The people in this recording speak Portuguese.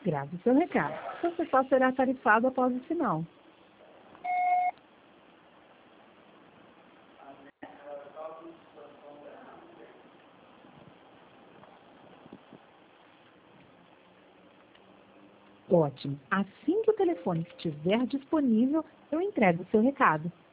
Grave seu recado. Você só será tarifado após o sinal. Ótimo. Assim que o telefone estiver disponível, eu entrego o seu recado.